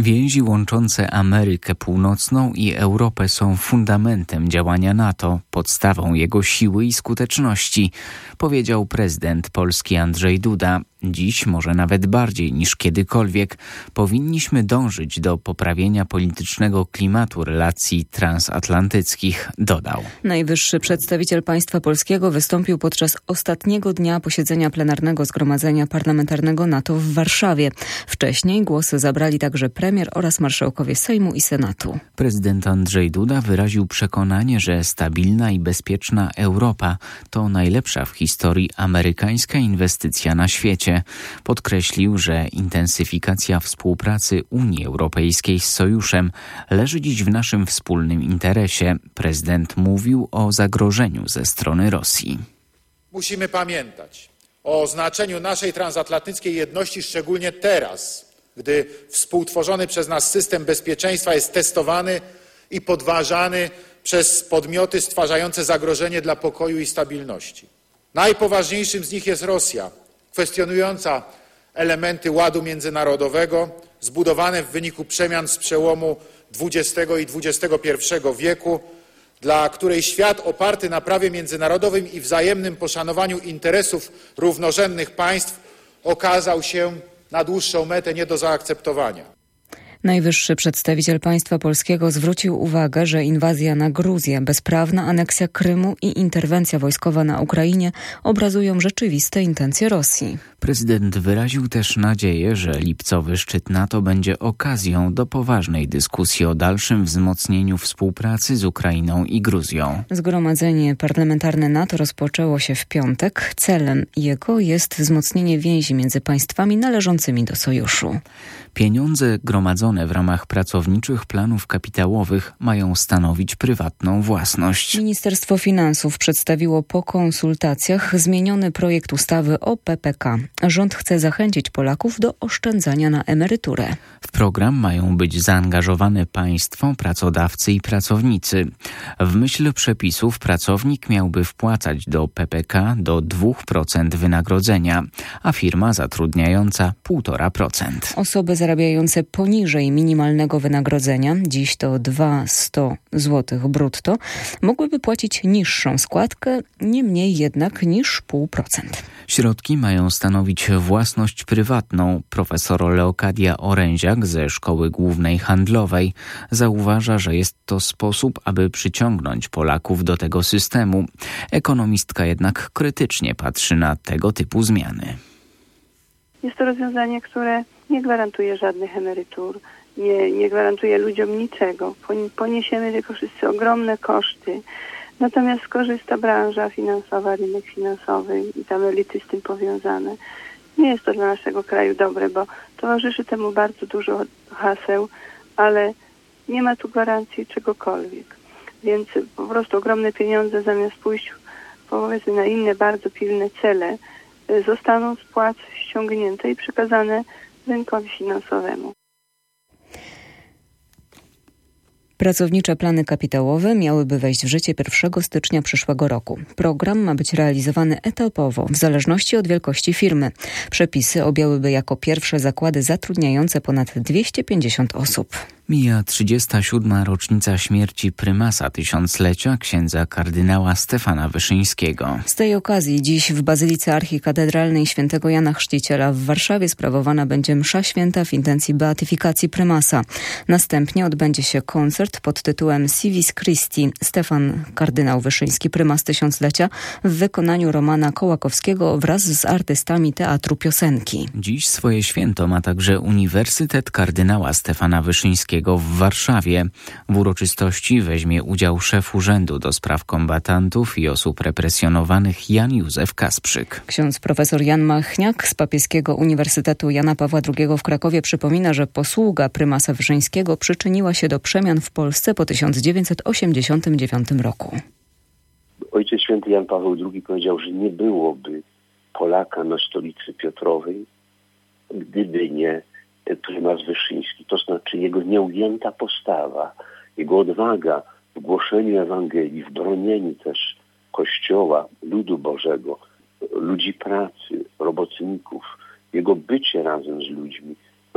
Więzi łączące Amerykę Północną i Europę są fundamentem działania NATO, podstawą jego siły i skuteczności, powiedział prezydent Polski Andrzej Duda. Dziś, może nawet bardziej niż kiedykolwiek, powinniśmy dążyć do poprawienia politycznego klimatu relacji transatlantyckich, dodał. Najwyższy przedstawiciel państwa polskiego wystąpił podczas ostatniego dnia posiedzenia plenarnego Zgromadzenia Parlamentarnego NATO w Warszawie. Wcześniej głosy zabrali także premier oraz marszałkowie Sejmu i Senatu. Prezydent Andrzej Duda wyraził przekonanie, że stabilna i bezpieczna Europa to najlepsza w historii amerykańska inwestycja na świecie. Podkreślił, że intensyfikacja współpracy Unii Europejskiej z sojuszem leży dziś w naszym wspólnym interesie. Prezydent mówił o zagrożeniu ze strony Rosji. Musimy pamiętać o znaczeniu naszej transatlantyckiej jedności, szczególnie teraz, gdy współtworzony przez nas system bezpieczeństwa jest testowany i podważany przez podmioty stwarzające zagrożenie dla pokoju i stabilności. Najpoważniejszym z nich jest Rosja, kwestionująca elementy ładu międzynarodowego zbudowane w wyniku przemian z przełomu XX i XXI wieku, dla której świat oparty na prawie międzynarodowym i wzajemnym poszanowaniu interesów równorzędnych państw okazał się na dłuższą metę nie do zaakceptowania. Najwyższy przedstawiciel państwa polskiego zwrócił uwagę, że inwazja na Gruzję, bezprawna aneksja Krymu i interwencja wojskowa na Ukrainie obrazują rzeczywiste intencje Rosji. Prezydent wyraził też nadzieję, że lipcowy szczyt NATO będzie okazją do poważnej dyskusji o dalszym wzmocnieniu współpracy z Ukrainą i Gruzją. Zgromadzenie parlamentarne NATO rozpoczęło się w piątek. Celem jego jest wzmocnienie więzi między państwami należącymi do sojuszu. Pieniądze gromadzone w ramach pracowniczych planów kapitałowych mają stanowić prywatną własność. Ministerstwo Finansów przedstawiło po konsultacjach zmieniony projekt ustawy o PPK. Rząd chce zachęcić Polaków do oszczędzania na emeryturę. W program mają być zaangażowane państwo, pracodawcy i pracownicy. W myśl przepisów pracownik miałby wpłacać do PPK do 2% wynagrodzenia, a firma zatrudniająca 1,5%. Osoby zarabiające poniżej minimalnego wynagrodzenia, dziś to 200 zł brutto, mogłyby płacić niższą składkę, nie mniej jednak niż 0,5%. Środki mają stanowić własność prywatną. Profesor Leokadia Oręziak ze Szkoły Głównej Handlowej zauważa, że jest to sposób, aby przyciągnąć Polaków do tego systemu. Ekonomistka jednak krytycznie patrzy na tego typu zmiany. Jest to rozwiązanie, które nie gwarantuje żadnych emerytur, nie gwarantuje ludziom niczego. Poniesiemy tylko wszyscy ogromne koszty. Natomiast skorzysta branża finansowa, rynek finansowy i tam elity z tym powiązane. Nie jest to dla naszego kraju dobre, bo towarzyszy temu bardzo dużo haseł, ale nie ma tu gwarancji czegokolwiek. Więc po prostu ogromne pieniądze zamiast pójść powiedzmy na inne bardzo pilne cele zostaną z płac ściągnięte i przekazane rynkowi finansowemu. Pracownicze plany kapitałowe miałyby wejść w życie 1 stycznia przyszłego roku. Program ma być realizowany etapowo, w zależności od wielkości firmy. Przepisy objęłyby jako pierwsze zakłady zatrudniające ponad 250 osób. Mija 37. rocznica śmierci prymasa tysiąclecia księdza kardynała Stefana Wyszyńskiego. Z tej okazji dziś w Bazylice Archikatedralnej Świętego Jana Chrzciciela w Warszawie sprawowana będzie msza święta w intencji beatyfikacji prymasa. Następnie odbędzie się koncert pod tytułem Civis Christi Stefan kardynał Wyszyński prymas tysiąclecia w wykonaniu Romana Kołakowskiego wraz z artystami Teatru Piosenki. Dziś swoje święto ma także Uniwersytet kardynała Stefana Wyszyńskiego w Warszawie. W uroczystości weźmie udział szef Urzędu do Spraw Kombatantów i Osób Represjonowanych Jan Józef Kasprzyk. Ksiądz profesor Jan Machniak z Papieskiego Uniwersytetu Jana Pawła II w Krakowie przypomina, że posługa prymasa Wyszyńskiego przyczyniła się do przemian w Polsce po 1989 roku. Ojciec święty Jan Paweł II powiedział, że nie byłoby Polaka na stolicy Piotrowej, gdyby nie prymas Wyszyński, to znaczy jego nieugięta postawa, jego odwaga w głoszeniu Ewangelii, w bronieniu też Kościoła, ludu Bożego, ludzi pracy, robotników, jego bycie razem z ludźmi,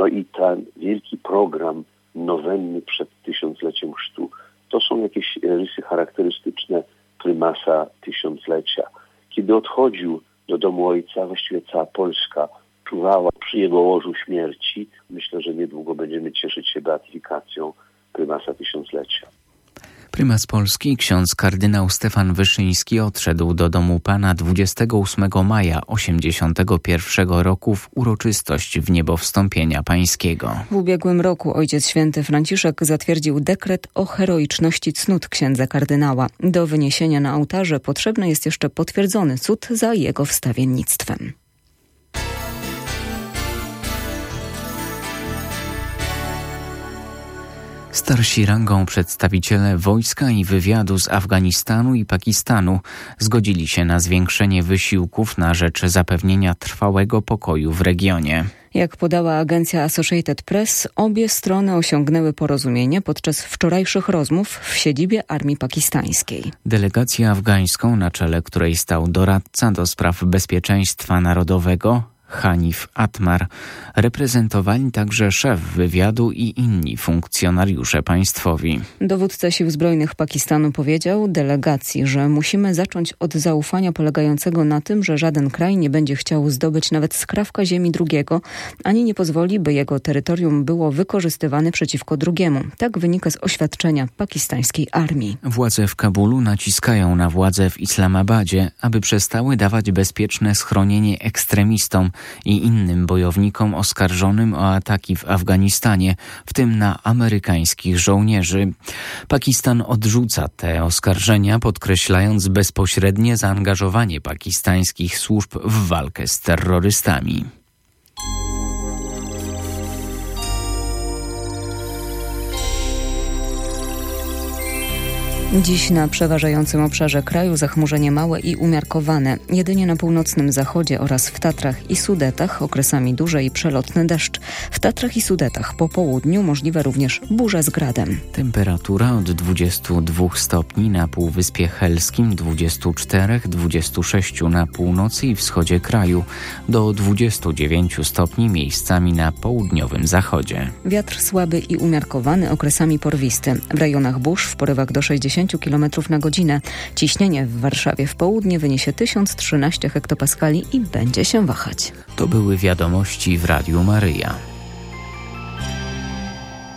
No i ten wielki program nowenny przed 1000-leciem chrztu, to są jakieś rysy charakterystyczne prymasa tysiąclecia. Kiedy odchodził do domu ojca, właściwie cała Polska czuwała przy jego łożu śmierci. Myślę, że niedługo będziemy cieszyć się beatyfikacją prymasa tysiąclecia. Prymas Polski, ksiądz kardynał Stefan Wyszyński odszedł do domu Pana 28 maja 81 roku w uroczystość wniebowstąpienia pańskiego. W ubiegłym roku Ojciec Święty Franciszek zatwierdził dekret o heroiczności cnót księdza kardynała. Do wyniesienia na ołtarze potrzebny jest jeszcze potwierdzony cud za jego wstawiennictwem. Starsi rangą przedstawiciele wojska i wywiadu z Afganistanu i Pakistanu zgodzili się na zwiększenie wysiłków na rzecz zapewnienia trwałego pokoju w regionie. Jak podała agencja Associated Press, obie strony osiągnęły porozumienie podczas wczorajszych rozmów w siedzibie armii pakistańskiej. Delegację afgańską, na czele której stał doradca do spraw bezpieczeństwa narodowego Hanif Atmar, reprezentowali także szef wywiadu i inni funkcjonariusze państwowi. Dowódca Sił Zbrojnych Pakistanu powiedział delegacji, że musimy zacząć od zaufania polegającego na tym, że żaden kraj nie będzie chciał zdobyć nawet skrawka ziemi drugiego, ani nie pozwoli, by jego terytorium było wykorzystywane przeciwko drugiemu. Tak wynika z oświadczenia pakistańskiej armii. Władze w Kabulu naciskają na władze w Islamabadzie, aby przestały dawać bezpieczne schronienie ekstremistom i innym bojownikom oskarżonym o ataki w Afganistanie, w tym na amerykańskich żołnierzy. Pakistan odrzuca te oskarżenia, podkreślając bezpośrednie zaangażowanie pakistańskich służb w walkę z terrorystami. Dziś na przeważającym obszarze kraju zachmurzenie małe i umiarkowane. Jedynie na północnym zachodzie oraz w Tatrach i Sudetach okresami duże i przelotny deszcz. W Tatrach i Sudetach po południu możliwe również burze z gradem. Temperatura od 22 stopni na Półwyspie Helskim, 24-26 na północy i wschodzie kraju, do 29 stopni miejscami na południowym zachodzie. Wiatr słaby i umiarkowany, okresami porwisty. W rejonach burz w porywach do 60 km na godzinę. Ciśnienie w Warszawie w południe wyniesie 1013 hektopaskali i będzie się wahać. To były wiadomości w Radiu Maryja.